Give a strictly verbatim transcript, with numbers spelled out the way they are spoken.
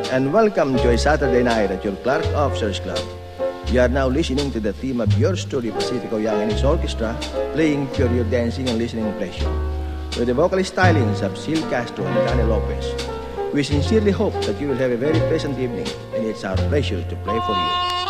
and welcome to a Saturday night at your Clark Officers Club. You are now listening to the theme of your story, Pacifico Young and his orchestra, playing for your dancing and listening pleasure, with the vocal stylings of Sil Castro and Danny Lopez. We sincerely hope that you will have a very pleasant evening, and it's our pleasure to play for you.